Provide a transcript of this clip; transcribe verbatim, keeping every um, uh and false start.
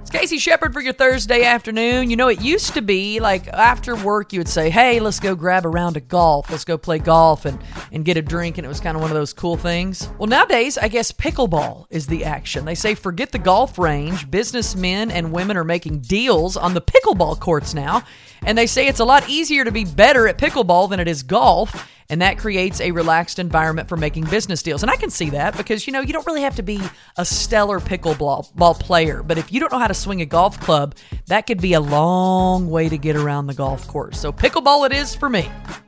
It's Casey Shepard for your Thursday afternoon. You know, it used to be like after work you would say, hey, let's go grab a round of golf. Let's go play golf and, and get a drink. And it was kind of one of those cool things. Well, nowadays, I guess pickleball is the action. They say forget the golf range. Businessmen and women are making deals on the pickleball courts now. And they say it's a lot easier to be better at pickleball than it is golf. And that creates a relaxed environment for making business deals. And I can see that because, you know, you don't really have to be a stellar pickleball ball player. But if you don't know how to swing a golf club, that could be a long way to get around the golf course. So pickleball it is for me.